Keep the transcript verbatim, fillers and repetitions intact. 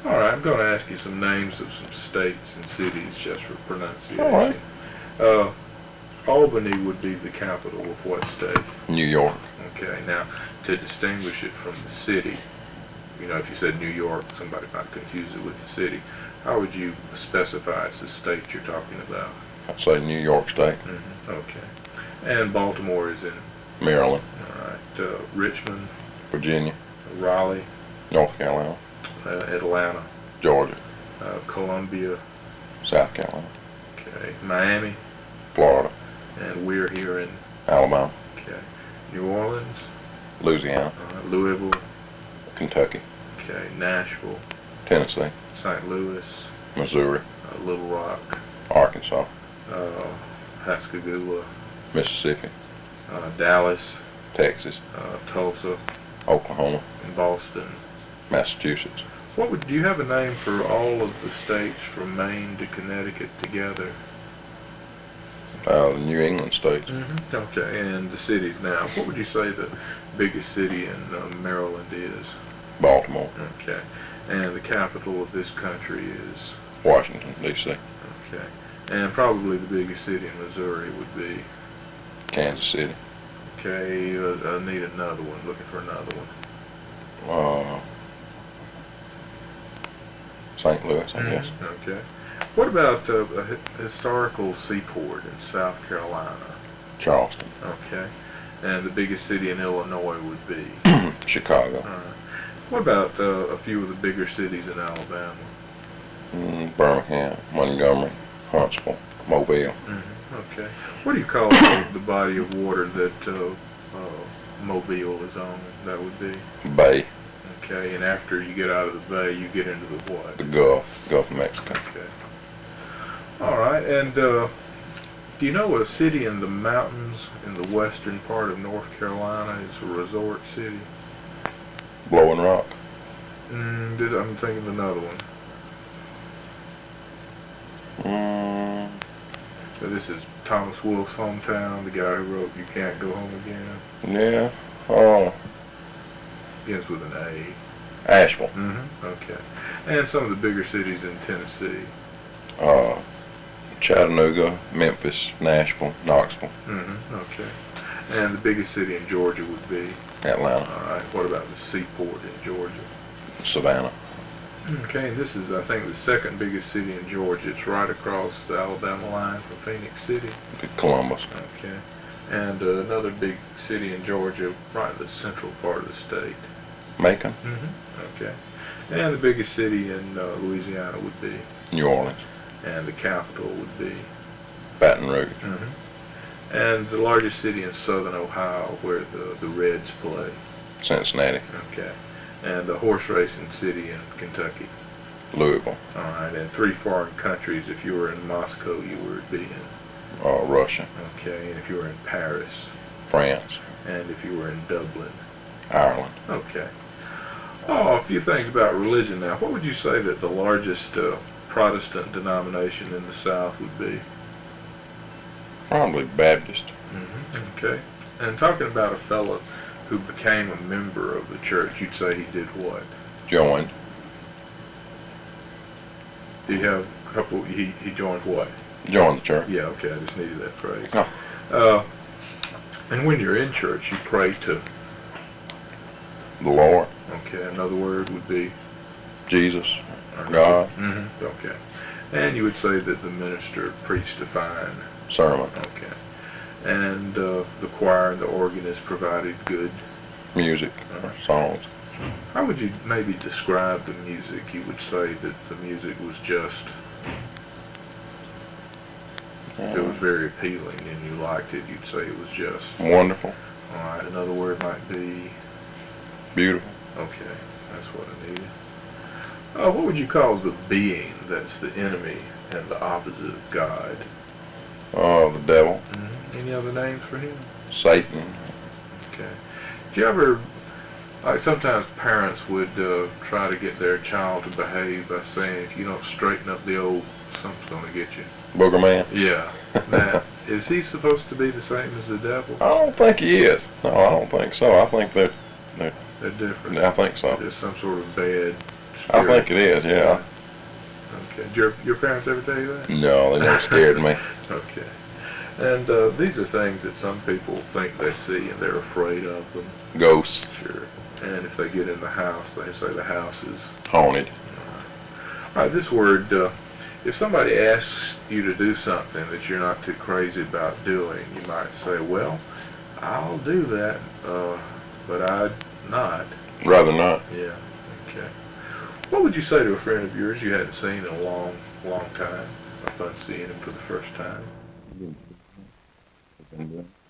All right, I'm going to ask you some names of some states and cities just for All right. pronunciation. Uh, Albany would be the capital of what state? New York. Okay, now to distinguish it from the city, you know, if you said New York, somebody might confuse it with the city. How would you specify it's the state you're talking about? I'd say New York State. Mm-hmm. Okay. And Baltimore is in? Maryland. All right. Uh, Richmond? Virginia. Raleigh? North Carolina. Uh, Atlanta? Georgia. Uh, Columbia? South Carolina. Okay. Miami? Florida. And we're here in? Alabama. Okay. New Orleans? Louisiana. Uh, Louisville? Kentucky. Okay. Nashville? Tennessee. Saint Louis? Missouri. Uh, Little Rock? Arkansas. Uh, Pascagoula? Mississippi. Uh, Dallas? Texas. Uh, Tulsa? Oklahoma. And Boston? Massachusetts. What would, do you have a name for all of the states from Maine to Connecticut together? Uh, the New England states. Mm-hmm. Okay, and the cities now. What would you say the biggest city in uh, Maryland is? Baltimore. Okay, and the capital of this country is? Washington, D C Okay, and probably the biggest city in Missouri would be? Kansas City. Okay, uh, I need another one. Looking for another one. Uh, Saint Louis, I guess. Mm-hmm. Okay. What about uh, a hi- historical seaport in South Carolina? Charleston. Okay. And the biggest city in Illinois would be? Chicago. All right. What about uh, a few of the bigger cities in Alabama? Mm, Birmingham, Montgomery, Huntsville, Mobile. Mm-hmm. Okay. What do you call the, the body of water that uh, uh, Mobile is on? That would be? Bay, Okay. And after you get out of the bay, you get into the what? the Gulf, Gulf of Mexico. Okay. All right. And uh, do you know a city in the mountains in the western part of North Carolina is a resort city? Blowing Rock. Mm, did, I'm thinking of another one. Mm, So this is Thomas Wolfe's hometown, the guy who wrote You Can't Go Home Again. yeah. Oh, Begins with an A. Asheville. Mm-hmm. Okay. And some of the bigger cities in Tennessee. Uh, Chattanooga, Memphis, Nashville, Knoxville, Mm-hmm. Okay. And the biggest city in Georgia would be? Atlanta, All right. What about the seaport in Georgia? Savannah. Okay. And this is, I think, the second biggest city in Georgia. It's right across the Alabama line from Phoenix City. Columbus. Okay. And uh, another big city in Georgia, right in the central part of the state. Macon, Mm-hmm. Okay. And the biggest city in uh, Louisiana would be? New Orleans, And the capital would be? Baton Rouge, Mm-hmm. And the largest city in southern Ohio where the, the Reds play? Cincinnati, Okay. And the horse racing city in Kentucky? Louisville, All right. And three foreign countries, if you were in Moscow, you would be in? uh, Russia, Okay. And if you were in Paris? France, And if you were in Dublin? Ireland. Okay. Oh, a few things about religion now. What would you say that the largest uh, Protestant denomination in the South would be? Probably Baptist. Mm-hmm. Okay. And talking about a fellow who became a member of the church, you'd say he did what? Joined. Do you have a couple, he, he joined what? Joined the church. Yeah, okay, I just needed that phrase. Oh. Uh, and when you're in church, you pray to, The Lord, okay, another word would be? Jesus, God, Mm-hmm. Okay. And you would say that the minister preached a fine? sermon, Okay. And uh, the choir and the organist provided good? music, or songs. How would you maybe describe the music? You would say that the music was just, it was Uh, very appealing and you liked it. You'd say it was just. wonderful, All right. Another word might be? beautiful. Okay. That's what I needed. Uh, what would you call the being that's the enemy and the opposite of God? Uh, the devil, Mm-hmm. Any other names for him? Satan. Okay. Do you ever, like sometimes parents would uh, try to get their child to behave by saying, if you don't straighten up the old, something's going to get you. Booger Man. Yeah. Now, is he supposed to be the same as the devil? I don't think he is. No, I don't think so. I think that, They're different. I think so. There's some sort of bad I think it is, yeah. Okay. Did your, your parents ever tell you that? No, they never scared me. Okay. And uh, these are things that some people think they see and they're afraid of them. Ghosts. Sure. And if they get in the house, they say the house is Haunted. All right, this word, uh, if somebody asks you to do something that you're not too crazy about doing, you might say, well, I'll do that, uh, but I'd not. Rather not. Yeah, okay. What would you say to a friend of yours you hadn't seen in a long, long time? Have fun seeing him for the first time.